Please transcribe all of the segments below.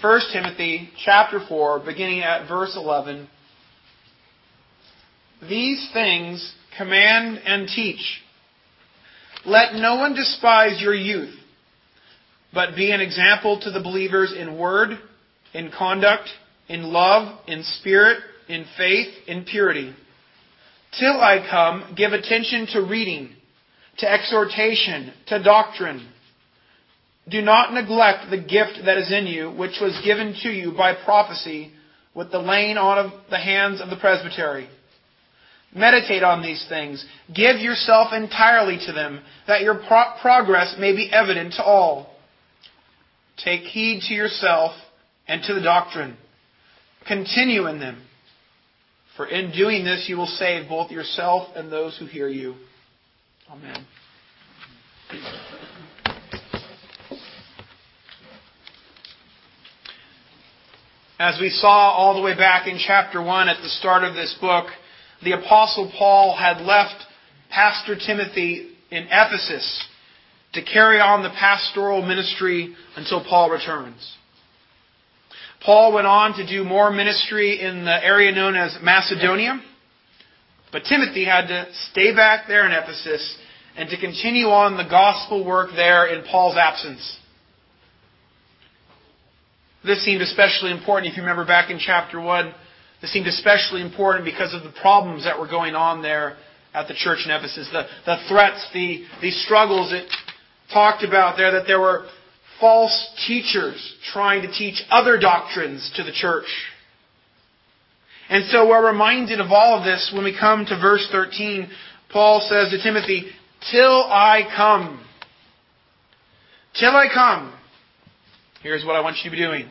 1 Timothy chapter 4, beginning at verse 11. These things command and teach. Let no one despise your youth, but be an example to the believers in word, in conduct, in love, in spirit, in faith, in purity. Till I come, give attention to reading, to exhortation, to doctrine. Do not neglect the gift that is in you, which was given to you by prophecy with the laying on of the hands of the presbytery. Meditate on these things. Give yourself entirely to them, that your progress may be evident to all. Take heed to yourself and to the doctrine. Continue in them. For in doing this you will save both yourself and those who hear you. Amen. As we saw all the way back in chapter 1 at the start of this book, the Apostle Paul had left Pastor Timothy in Ephesus to carry on the pastoral ministry until Paul returns. Paul went on to do more ministry in the area known as Macedonia, but Timothy had to stay back there in Ephesus and to continue on the gospel work there in Paul's absence. This seemed especially important, if you remember back in chapter 1, this seemed especially important because of the problems that were going on there at the church in Ephesus. The threats, the struggles it talked about there, that there were false teachers trying to teach other doctrines to the church. And so we're reminded of all of this when we come to verse 13. Paul says to Timothy, till I come. Till I come. Here's what I want you to be doing.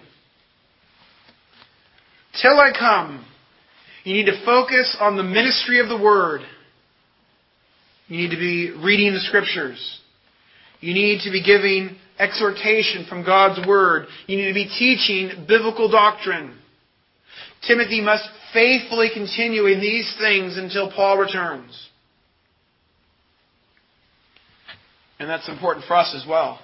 Till I come, you need to focus on the ministry of the Word. You need to be reading the Scriptures. You need to be giving exhortation from God's Word. You need to be teaching biblical doctrine. Timothy must faithfully continue in these things until Paul returns. And that's important for us as well.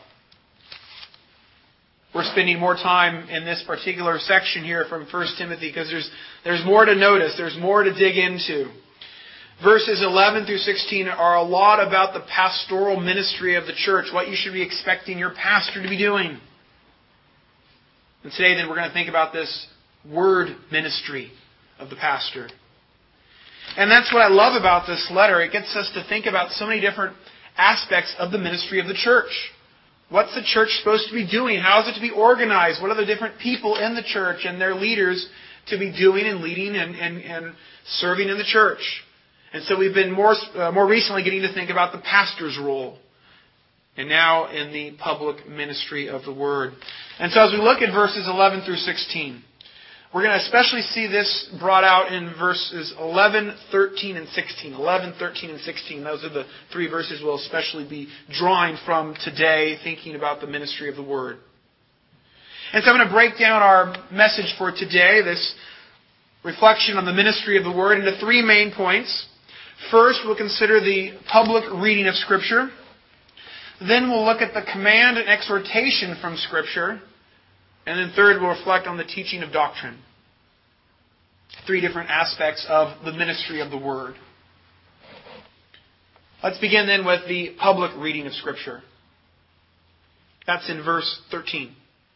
We're spending more time in this particular section here from 1 Timothy because there's more to notice. There's more to dig into. Verses 11 through 16 are a lot about the pastoral ministry of the church, what you should be expecting your pastor to be doing. And today then we're going to think about this word ministry of the pastor. And that's what I love about this letter. It gets us to think about so many different aspects of the ministry of the church. What's the church supposed to be doing? How is it to be organized? What are the different people in the church and their leaders to be doing and leading and serving in the church? And so we've been more recently getting to think about the pastor's role. And now in the public ministry of the Word. And so as we look at verses 11 through 16, we're going to especially see this brought out in verses 11, 13, and 16. 11, 13, and 16. Those are the three verses we'll especially be drawing from today, thinking about the ministry of the Word. And so I'm going to break down our message for today, this reflection on the ministry of the Word, into three main points. First, we'll consider the public reading of Scripture. Then we'll look at the command and exhortation from Scripture. And then third, we'll reflect on the teaching of doctrine. Three different aspects of the ministry of the Word. Let's begin then with the public reading of Scripture. That's in verse 13.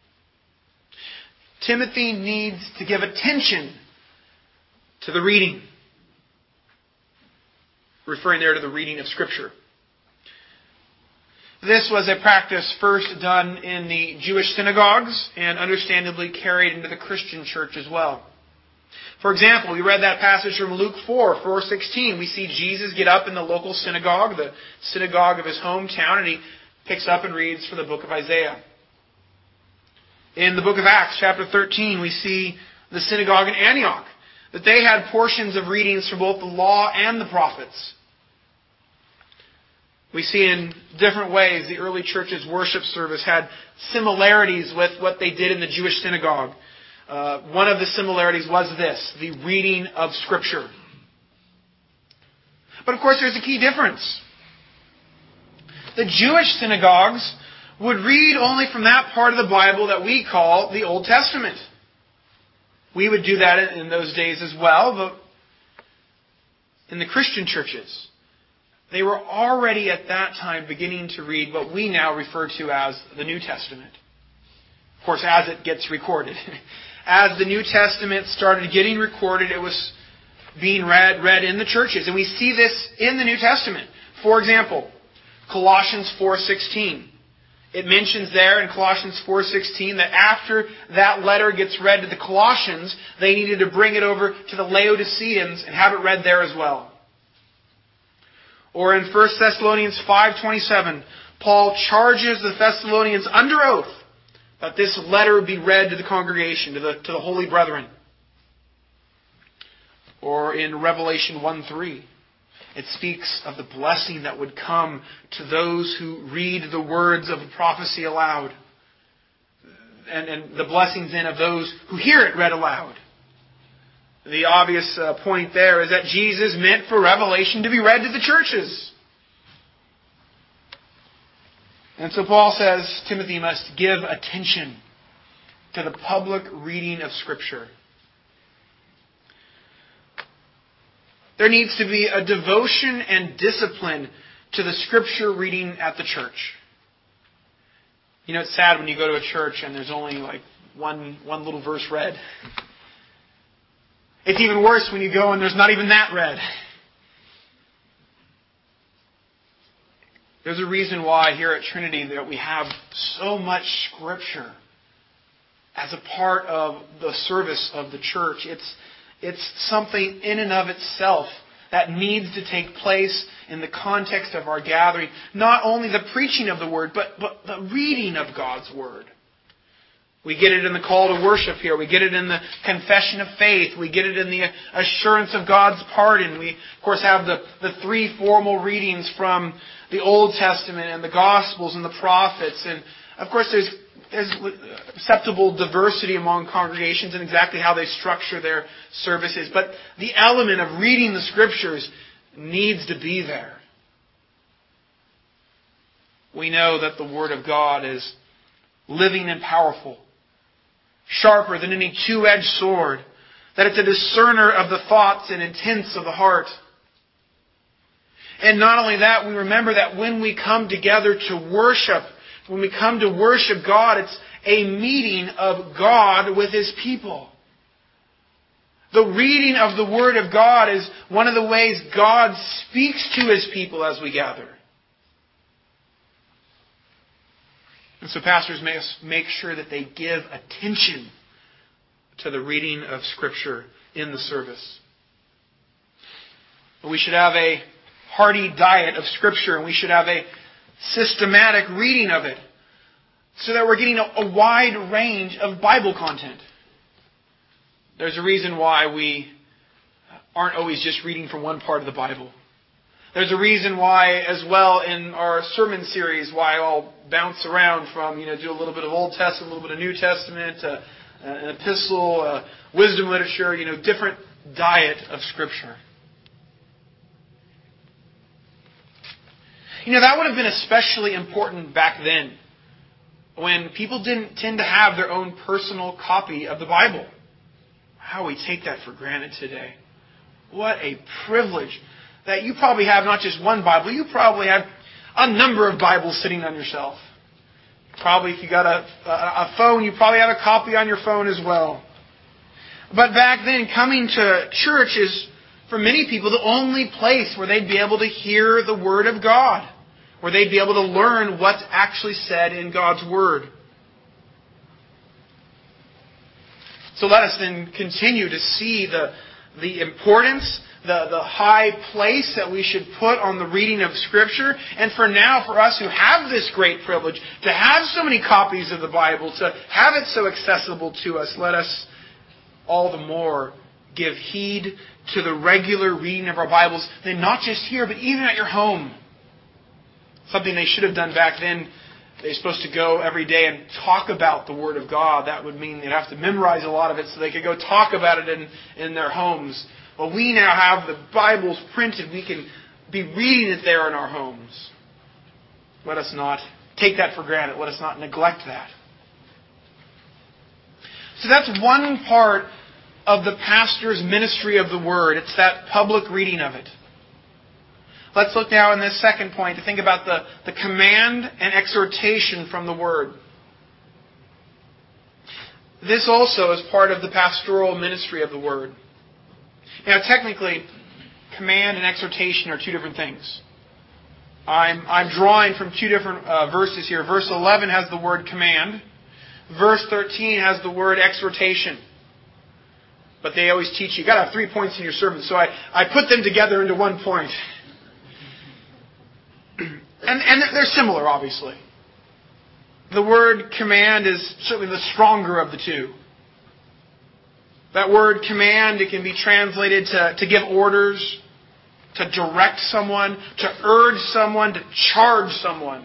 Timothy needs to give attention to the reading. Referring there to the reading of Scripture. This was a practice first done in the Jewish synagogues and understandably carried into the Christian church as well. For example, we read that passage from Luke 4:16. We see Jesus get up in the local synagogue, the synagogue of his hometown, and he picks up and reads from the book of Isaiah. In the book of Acts, chapter 13, we see the synagogue in Antioch, that they had portions of readings from both the law and the prophets. We see in different ways the early church's worship service had similarities with what they did in the Jewish synagogue. One of the similarities was this, the reading of Scripture. But of course there's a key difference. The Jewish synagogues would read only from that part of the Bible that we call the Old Testament. We would do that in those days as well, but in the Christian churches, they were already at that time beginning to read what we now refer to as the New Testament. Of course, as it gets recorded. As the New Testament started getting recorded, it was being read in the churches. And we see this in the New Testament. For example, Colossians 4:16. It mentions there in Colossians 4:16 that after that letter gets read to the Colossians, they needed to bring it over to the Laodiceans and have it read there as well. Or in 1 Thessalonians 5:27, Paul charges the Thessalonians under oath that this letter be read to the congregation, to the holy brethren. Or in Revelation 1:3, it speaks of the blessing that would come to those who read the words of prophecy aloud. And the blessings then of those who hear it read aloud. The obvious point there is that Jesus meant for Revelation to be read to the churches. And so Paul says Timothy must give attention to the public reading of Scripture. There needs to be a devotion and discipline to the Scripture reading at the church. You know, it's sad when you go to a church and there's only like one little verse read. It's even worse when you go and there's not even that read. There's a reason why here at Trinity that we have so much Scripture as a part of the service of the church. It's something in and of itself that needs to take place in the context of our gathering. Not only the preaching of the Word, but the reading of God's Word. We get it in the call to worship here. We get it in the confession of faith. We get it in the assurance of God's pardon. We, of course, have the three formal readings from the Old Testament and the Gospels and the prophets. And, of course, there's acceptable diversity among congregations in exactly how they structure their services. But the element of reading the Scriptures needs to be there. We know that the Word of God is living and powerful, sharper than any two-edged sword, that it's a discerner of the thoughts and intents of the heart. And not only that, we remember that when we come together to worship, when we come to worship God, it's a meeting of God with His people. The reading of the Word of God is one of the ways God speaks to His people as we gather. And so pastors must make sure that they give attention to the reading of Scripture in the service. We should have a hearty diet of Scripture, and we should have a systematic reading of it, so that we're getting a wide range of Bible content. There's a reason why we aren't always just reading from one part of the Bible. There's a reason why, as well, in our sermon series, why I'll bounce around from, do a little bit of Old Testament, a little bit of New Testament, an epistle, wisdom literature, different diet of Scripture. That would have been especially important back then, when people didn't tend to have their own personal copy of the Bible. How we take that for granted today. What a privilege that you probably have not just one Bible, you probably have a number of Bibles sitting on your shelf. Probably if you got a phone, you probably have a copy on your phone as well. But back then, coming to church is, for many people, the only place where they'd be able to hear the Word of God, where they'd be able to learn what's actually said in God's Word. So let us then continue to see the importance, the high place that we should put on the reading of Scripture. And for now, for us who have this great privilege, to have so many copies of the Bible, to have it so accessible to us, let us all the more give heed to the regular reading of our Bibles, then not just here, but even at your home. Something they should have done back then. They're supposed to go every day and talk about the Word of God. That would mean they'd have to memorize a lot of it so they could go talk about it in their homes. But we now have the Bibles printed. We can be reading it there in our homes. Let us not take that for granted. Let us not neglect that. So that's one part of the pastor's ministry of the Word. It's that public reading of it. Let's look now in this second point to think about the command and exhortation from the Word. This also is part of the pastoral ministry of the Word. Now, technically, command and exhortation are two different things. I'm drawing from two different verses here. Verse 11 has the word command. Verse 13 has the word exhortation. But they always teach you got to have 3 points in your sermon, so I put them together into 1 point. And they're similar, obviously. The word command is certainly the stronger of the two. That word command, it can be translated to give orders, to direct someone, to urge someone, to charge someone.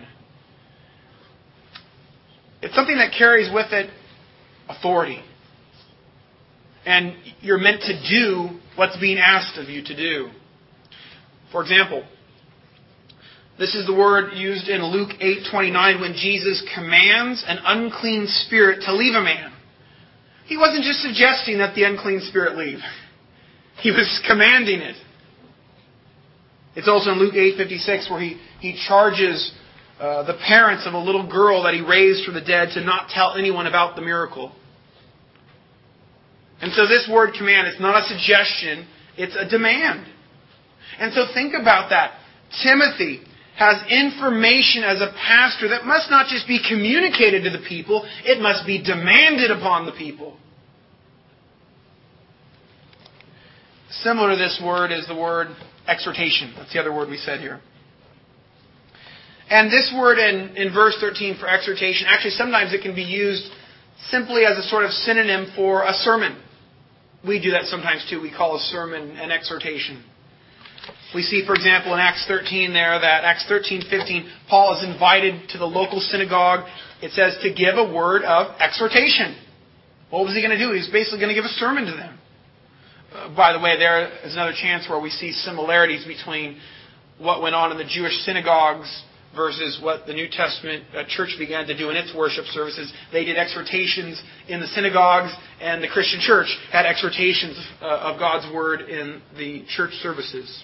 It's something that carries with it authority. And you're meant to do what's being asked of you to do. For example, this is the word used in Luke 8:29 when Jesus commands an unclean spirit to leave a man. He wasn't just suggesting that the unclean spirit leave. He was commanding it. It's also in Luke 8:56 where he charges the parents of a little girl that he raised from the dead to not tell anyone about the miracle. And so this word command is not a suggestion, it's a demand. And so think about that. Timothy has information as a pastor that must not just be communicated to the people, it must be demanded upon the people. Similar to this word is the word exhortation. That's the other word we said here. And this word in verse 13 for exhortation, actually sometimes it can be used simply as a sort of synonym for a sermon. We do that sometimes too. We call a sermon an exhortation. We see, for example, in Acts 13 there that Acts 13:15, Paul is invited to the local synagogue. It says to give a word of exhortation. What was he going to do? He was basically going to give a sermon to them. By the way, there is another chance where we see similarities between what went on in the Jewish synagogues versus what the New Testament church began to do in its worship services. They did exhortations in the synagogues, and the Christian church had exhortations of God's Word in the church services.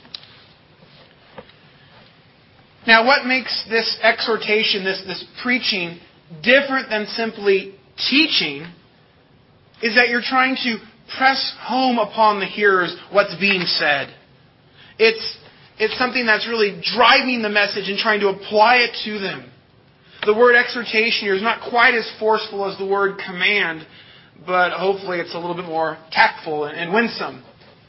Now, what makes this exhortation, this preaching, different than simply teaching is that you're trying to press home upon the hearers what's being said. It's something that's really driving the message and trying to apply it to them. The word exhortation here is not quite as forceful as the word command, but hopefully it's a little bit more tactful and winsome.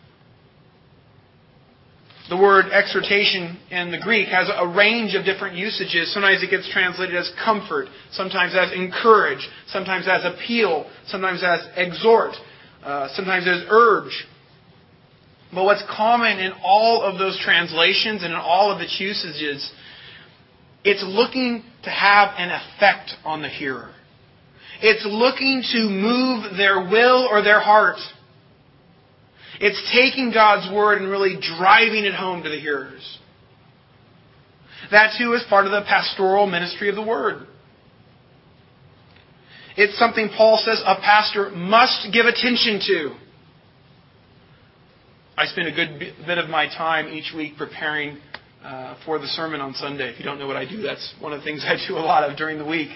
The word exhortation in the Greek has a range of different usages. Sometimes it gets translated as comfort, sometimes as encourage, sometimes as appeal, sometimes as exhort, sometimes as urge. But what's common in all of those translations and in all of its usages, it's looking to have an effect on the hearer. It's looking to move their will or their heart. It's taking God's Word and really driving it home to the hearers. That too is part of the pastoral ministry of the Word. It's something Paul says a pastor must give attention to. I spend a good bit of my time each week preparing for the sermon on Sunday. If you don't know what I do, that's one of the things I do a lot of during the week.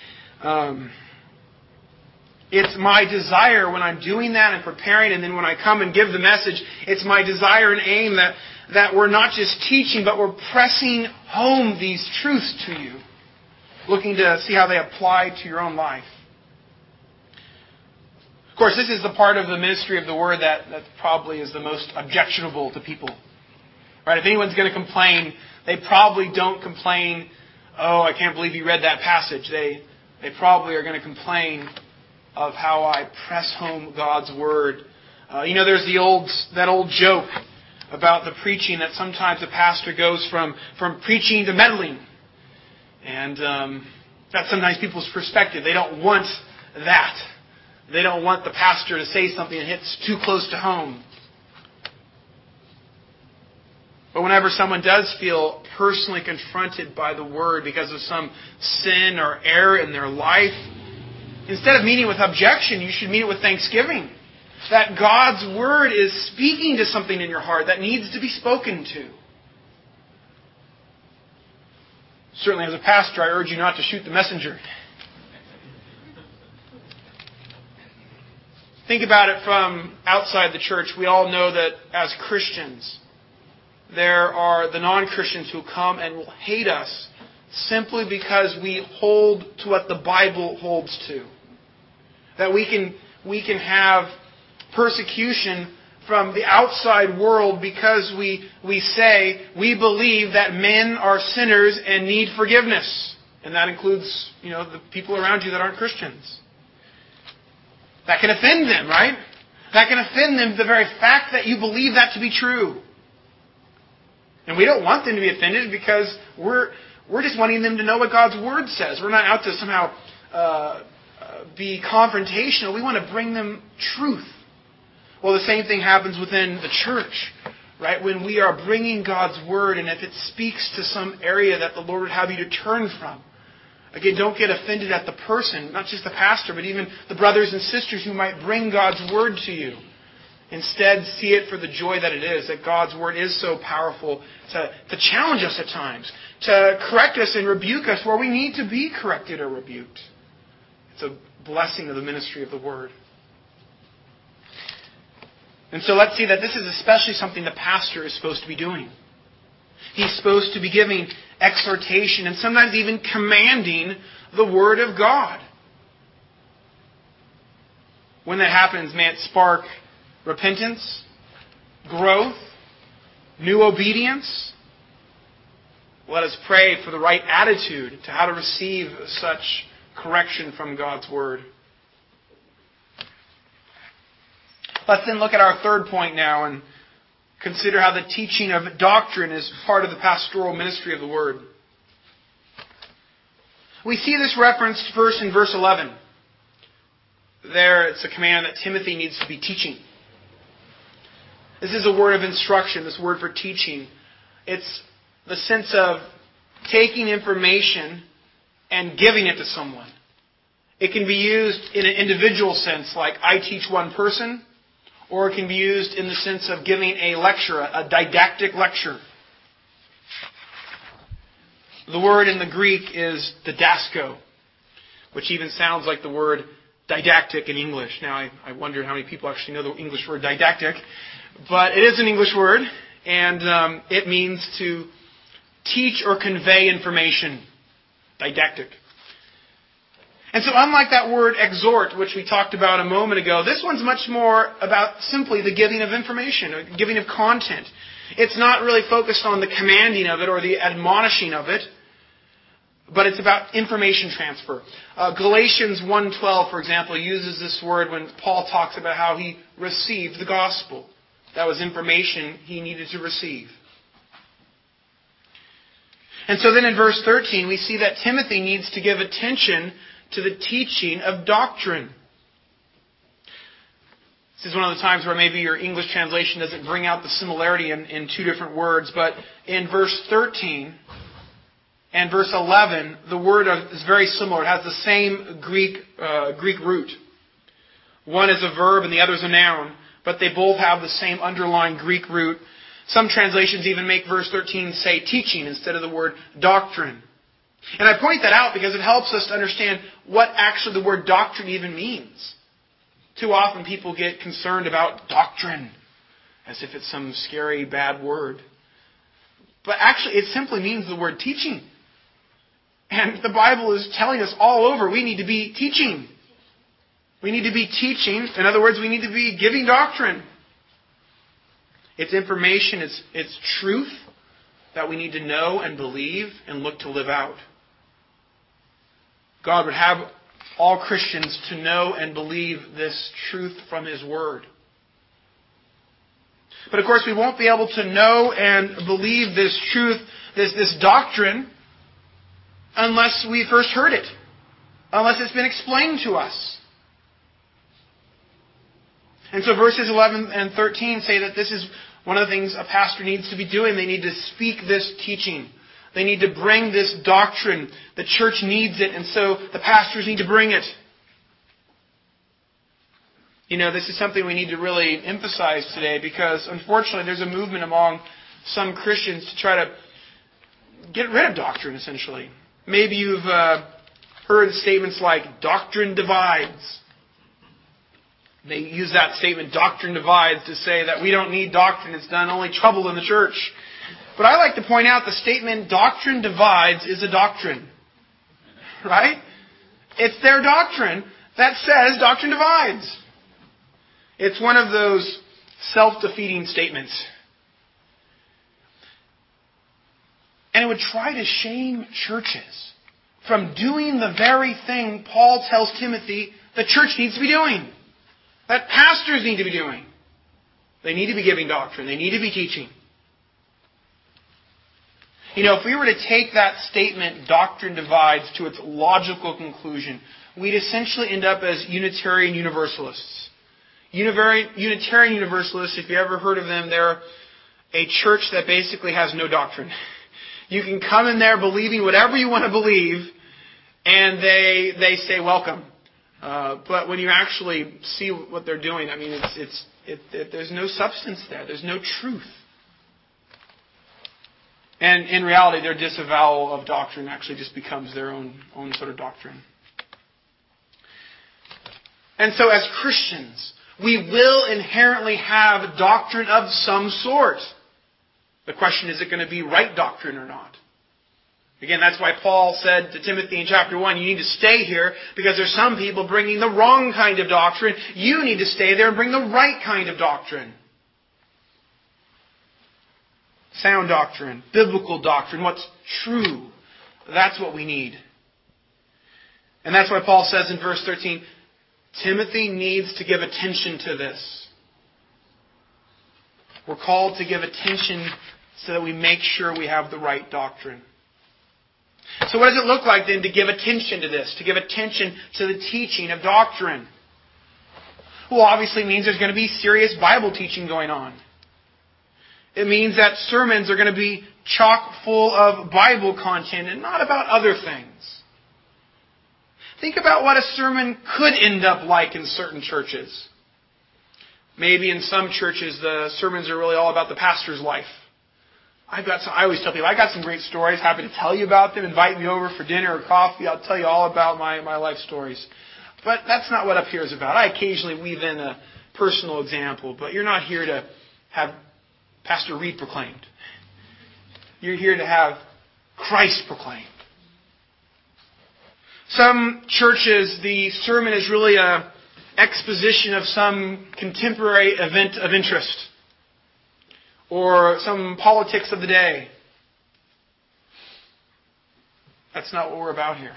It's my desire when I'm doing that and preparing, and then when I come and give the message, it's my desire and aim that we're not just teaching, but we're pressing home these truths to you, looking to see how they apply to your own life. Of course, this is the part of the ministry of the Word that probably is the most objectionable to people. Right? If anyone's going to complain, they probably don't complain, "Oh, I can't believe you read that passage." They probably are going to complain of how I press home God's Word. There's that old joke about the preaching that sometimes a pastor goes from preaching to meddling. And that's sometimes people's perspective. They don't want that. They don't want the pastor to say something that hits too close to home. But whenever someone does feel personally confronted by the Word because of some sin or error in their life, instead of meeting with objection, you should meet it with thanksgiving. That God's Word is speaking to something in your heart that needs to be spoken to. Certainly as a pastor, I urge you not to shoot the messenger. Think about it from outside the church. We all know that as Christians, there are the non-Christians who come and will hate us simply because we hold to what the Bible holds to. That we can have persecution from the outside world because we say we believe that men are sinners and need forgiveness. And that includes, the people around you that aren't Christians. That can offend them, right? That can offend them, the very fact that you believe that to be true. And we don't want them to be offended because we're just wanting them to know what God's Word says. We're not out to somehow be confrontational. We want to bring them truth. Well, the same thing happens within the church, right? When we are bringing God's Word, and if it speaks to some area that the Lord would have you to turn from, again, don't get offended at the person, not just the pastor, but even the brothers and sisters who might bring God's Word to you. Instead, see it for the joy that it is, that God's Word is so powerful to challenge us at times, to correct us and rebuke us where we need to be corrected or rebuked. It's a blessing of the ministry of the Word. And so let's see that this is especially something the pastor is supposed to be doing. He's supposed to be giving exhortation and sometimes even commanding the Word of God. When that happens, may it spark repentance, growth, new obedience. Let us pray for the right attitude to how to receive such correction from God's Word. Let's then look at our third point now and consider how the teaching of doctrine is part of the pastoral ministry of the Word. We see this referenced first in verse 11. There it's a command that Timothy needs to be teaching. This is a word of instruction, this word for teaching. It's the sense of taking information and giving it to someone. It can be used in an individual sense, like I teach one person, or it can be used in the sense of giving a lecture, a didactic lecture. The word in the Greek is didasko, which even sounds like the word didactic in English. Now, I wonder how many people actually know the English word didactic. But it is an English word, and it means to teach or convey information. Didactic. And so unlike that word exhort, which we talked about a moment ago, this one's much more about simply the giving of information, or giving of content. It's not really focused on the commanding of it or the admonishing of it, but it's about information transfer. Galatians 1:12, for example, uses this word when Paul talks about how he received the gospel. That was information he needed to receive. And so then in verse 13, we see that Timothy needs to give attention to the teaching of doctrine. This is one of the times where maybe your English translation doesn't bring out the similarity in two different words, but in verse 13 and verse 11, the word is very similar. It has the same Greek root. One is a verb and the other is a noun, but they both have the same underlying Greek root. Some translations even make verse 13 say teaching instead of the word doctrine. And I point that out because it helps us to understand what actually the word doctrine even means. Too often people get concerned about doctrine as if it's some scary, bad word. But actually it simply means the word teaching. And the Bible is telling us all over we need to be teaching. We need to be teaching. In other words, we need to be giving doctrine. It's information, it's truth that we need to know and believe and look to live out. God would have all Christians to know and believe this truth from His Word. But of course we won't be able to know and believe this truth, this doctrine, unless we first heard it. Unless it's been explained to us. And so verses 11 and 13 say that this is One of the things a pastor needs to be doing, they need to speak this teaching. They need to bring this doctrine. The church needs it, and so the pastors need to bring it. This is something we need to really emphasize today because, unfortunately, there's a movement among some Christians to try to get rid of doctrine, essentially. Maybe you've heard statements like, doctrine divides. They use that statement, doctrine divides, to say that we don't need doctrine. It's done only trouble in the church. But I like to point out the statement, doctrine divides, is a doctrine. Right? It's their doctrine that says doctrine divides. It's one of those self-defeating statements. And it would try to shame churches from doing the very thing Paul tells Timothy the church needs to be doing. That pastors need to be doing. They need to be giving doctrine. They need to be teaching. If we were to take that statement, doctrine divides, to its logical conclusion, we'd essentially end up as Unitarian Universalists. Unitarian Universalists, if you ever heard of them, they're a church that basically has no doctrine. You can come in there believing whatever you want to believe, and they say welcome. But when you actually see what they're doing, there's no substance there. There's no truth. And in reality, their disavowal of doctrine actually just becomes their own sort of doctrine. And so as Christians, we will inherently have doctrine of some sort. The question, is it going to be right doctrine or not? Again, that's why Paul said to Timothy in chapter 1, you need to stay here because there's some people bringing the wrong kind of doctrine. You need to stay there and bring the right kind of doctrine. Sound doctrine, biblical doctrine, what's true. That's what we need. And that's why Paul says in verse 13, Timothy needs to give attention to this. We're called to give attention so that we make sure we have the right doctrine. So what does it look like then to give attention to this, to give attention to the teaching of doctrine? Well, obviously means there's going to be serious Bible teaching going on. It means that sermons are going to be chock full of Bible content and not about other things. Think about what a sermon could end up like in certain churches. Maybe in some churches the sermons are really all about the pastor's life. I always tell people, I got some great stories, happy to tell you about them. Invite me over for dinner or coffee, I'll tell you all about my life stories. But that's not what up here is about. I occasionally weave in a personal example, but you're not here to have Pastor Reed proclaimed. You're here to have Christ proclaimed. Some churches, the sermon is really an exposition of some contemporary event of interest or some politics of the day. That's not what we're about here.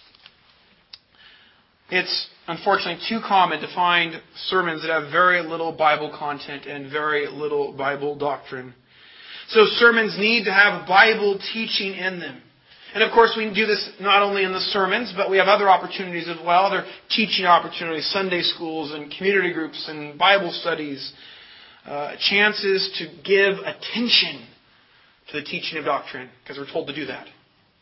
It's unfortunately too common to find sermons that have very little Bible content and very little Bible doctrine. So sermons need to have Bible teaching in them. And of course we can do this not only in the sermons, but we have other opportunities as well. Other teaching opportunities, Sunday schools and community groups and Bible studies. Chances to give attention to the teaching of doctrine, because we're told to do that.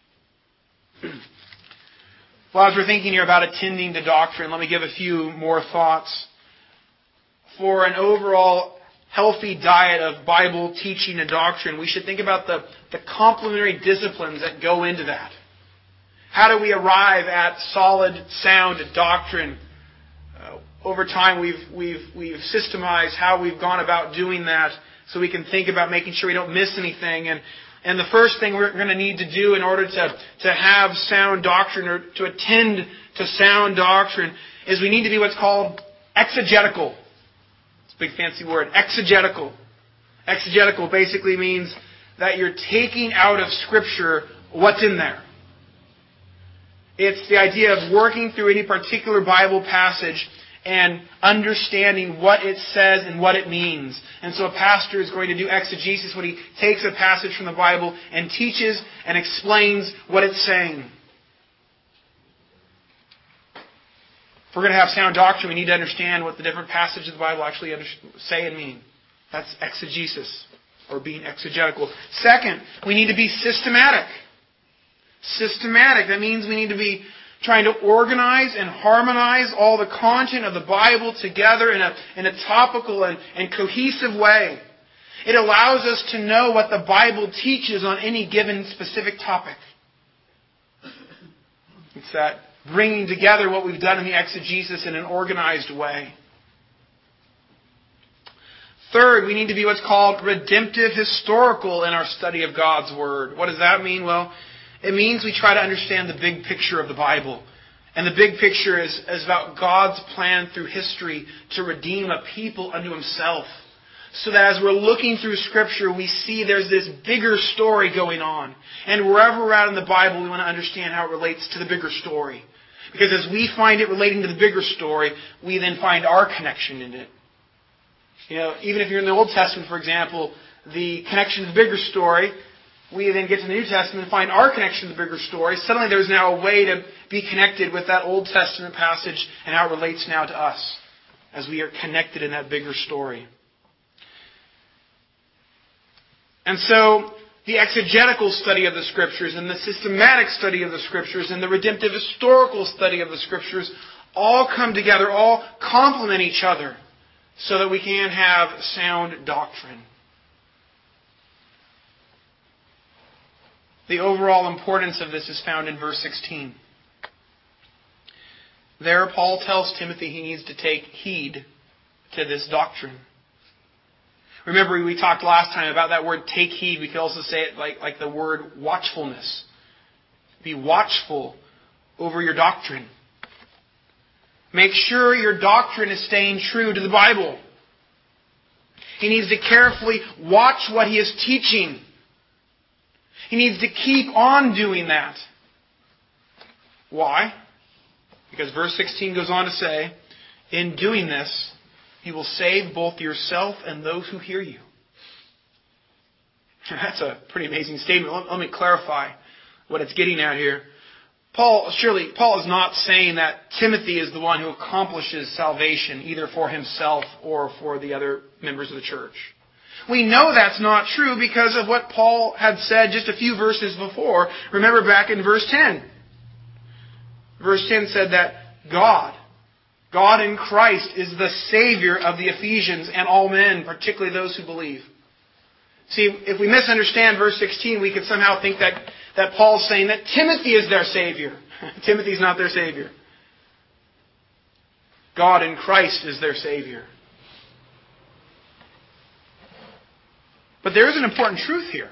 Well, as we're thinking here about attending to doctrine, let me give a few more thoughts. For an overall healthy diet of Bible teaching and doctrine, we should think about the complementary disciplines that go into that. How do we arrive at solid, sound doctrine? Over time, we've systemized how we've gone about doing that so we can think about making sure we don't miss anything. And the first thing we're going to need to do in order to have sound doctrine or to attend to sound doctrine is we need to be what's called exegetical. It's a big fancy word. Exegetical. Exegetical basically means that you're taking out of Scripture what's in there. It's the idea of working through any particular Bible passage and understanding what it says and what it means. And so a pastor is going to do exegesis when he takes a passage from the Bible and teaches and explains what it's saying. If we're going to have sound doctrine, we need to understand what the different passages of the Bible actually say and mean. That's exegesis, or being exegetical. Second, we need to be systematic. Systematic. That means we need to be trying to organize and harmonize all the content of the Bible together in a topical and cohesive way. It allows us to know what the Bible teaches on any given specific topic. It's that bringing together what we've done in the exegesis in an organized way. Third, we need to be what's called redemptive historical in our study of God's Word. What does that mean? Well, it means we try to understand the big picture of the Bible. And the big picture is about God's plan through history to redeem a people unto Himself. So that as we're looking through Scripture, we see there's this bigger story going on. And wherever we're at in the Bible, we want to understand how it relates to the bigger story. Because as we find it relating to the bigger story, we then find our connection in it. Even if you're in the Old Testament, for example, the connection to the bigger story, we then get to the New Testament and find our connection to the bigger story. Suddenly there's now a way to be connected with that Old Testament passage and how it relates now to us as we are connected in that bigger story. And so the exegetical study of the Scriptures and the systematic study of the Scriptures and the redemptive historical study of the Scriptures all come together, all complement each other so that we can have sound doctrine. The overall importance of this is found in verse 16. There, Paul tells Timothy he needs to take heed to this doctrine. Remember, we talked last time about that word take heed. We could also say it like the word watchfulness. Be watchful over your doctrine. Make sure your doctrine is staying true to the Bible. He needs to carefully watch what he is teaching. He needs to keep on doing that. Why? Because verse 16 goes on to say, in doing this, you will save both yourself and those who hear you. That's a pretty amazing statement. Let me clarify what it's getting at here. Paul is not saying that Timothy is the one who accomplishes salvation, either for himself or for the other members of the church. We know that's not true because of what Paul had said just a few verses before. Remember back in verse 10. Verse 10 said that God in Christ is the Savior of the Ephesians and all men, particularly those who believe. See, if we misunderstand verse 16, we could somehow think that Paul's saying that Timothy is their Savior. Timothy's not their Savior. God in Christ is their Savior. But there is an important truth here.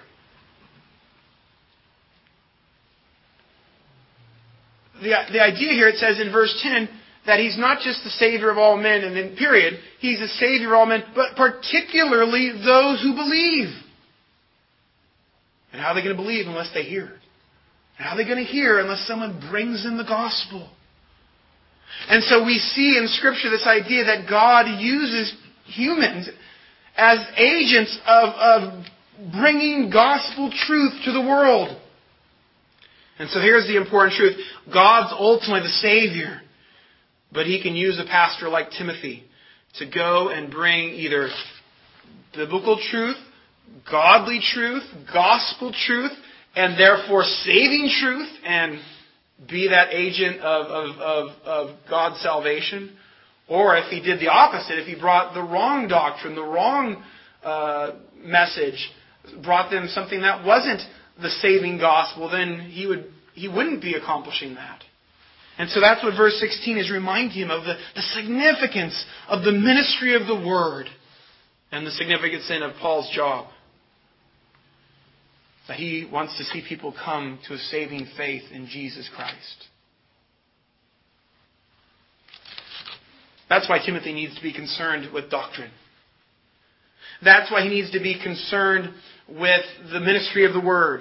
The idea here, it says in verse 10, that He's not just the Savior of all men, and then period. He's the Savior of all men, but particularly those who believe. And how are they going to believe unless they hear? And how are they going to hear unless someone brings them the gospel? And so we see in Scripture this idea that God uses humans as agents of bringing gospel truth to the world. And so here's the important truth. God's ultimately the Savior. But He can use a pastor like Timothy to go and bring either biblical truth, godly truth, gospel truth, and therefore saving truth, and be that agent of God's salvation. Or if he did the opposite, if he brought the wrong doctrine, the wrong message, brought them something that wasn't the saving gospel, then he wouldn't be accomplishing that. And so that's what verse 16 is reminding him of, the significance of the ministry of the Word and the significance of Paul's job. That he wants to see people come to a saving faith in Jesus Christ. That's why Timothy needs to be concerned with doctrine. That's why he needs to be concerned with the ministry of the Word.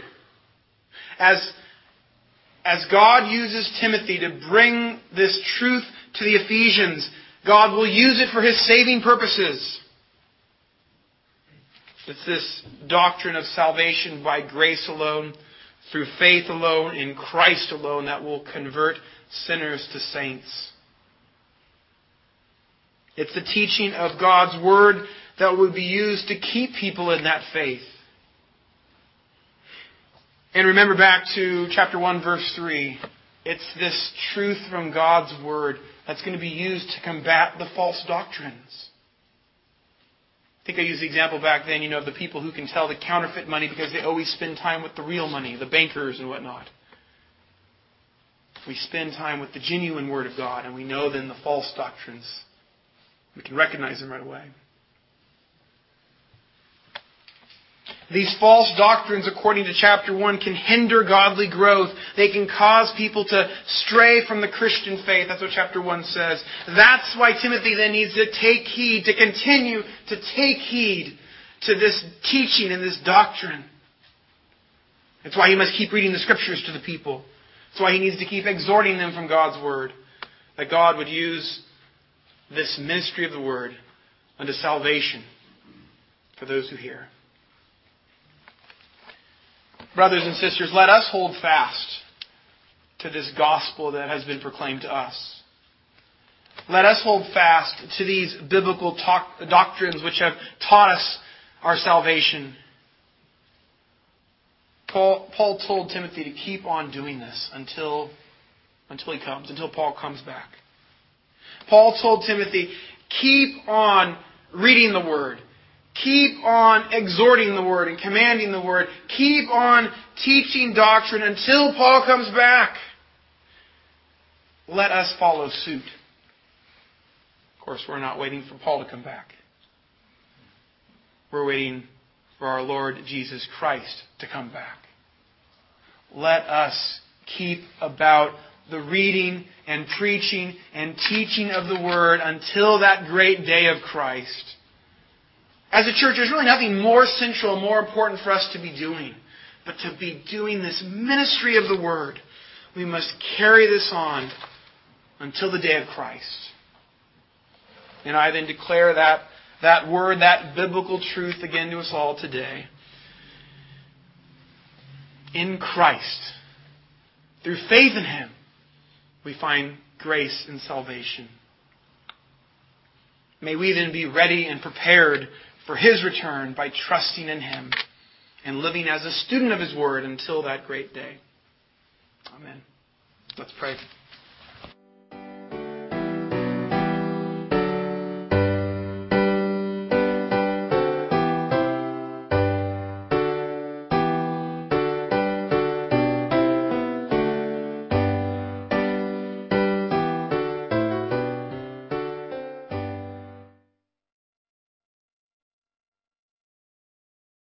As God uses Timothy to bring this truth to the Ephesians, God will use it for His saving purposes. It's this doctrine of salvation by grace alone, through faith alone, in Christ alone, that will convert sinners to saints. It's the teaching of God's Word that would be used to keep people in that faith. And remember back to chapter 1, verse 3. It's this truth from God's Word that's going to be used to combat the false doctrines. I think I used the example back then, of the people who can tell the counterfeit money because they always spend time with the real money, the bankers and whatnot. We spend time with the genuine Word of God, and we know then the false doctrines. We can recognize them right away. These false doctrines, according to chapter 1, can hinder godly growth. They can cause people to stray from the Christian faith. That's what chapter 1 says. That's why Timothy then needs to take heed, to continue to take heed to this teaching and this doctrine. That's why he must keep reading the Scriptures to the people. That's why he needs to keep exhorting them from God's Word. That God would use this ministry of the Word unto salvation for those who hear. Brothers and sisters, let us hold fast to this gospel that has been proclaimed to us. Let us hold fast to these biblical doctrines which have taught us our salvation. Paul told Timothy to keep on doing this until Paul comes back. Paul told Timothy, keep on reading the Word. Keep on exhorting the Word and commanding the Word. Keep on teaching doctrine until Paul comes back. Let us follow suit. Of course, we're not waiting for Paul to come back. We're waiting for our Lord Jesus Christ to come back. Let us keep about the reading and preaching and teaching of the Word until that great day of Christ. As a church, there's really nothing more central, more important for us to be doing. But to be doing this ministry of the Word, we must carry this on until the day of Christ. And I then declare that word, that biblical truth again to us all today. In Christ, through faith in Him, we find grace and salvation. May we then be ready and prepared for His return by trusting in Him and living as a student of His Word until that great day. Amen. Let's pray.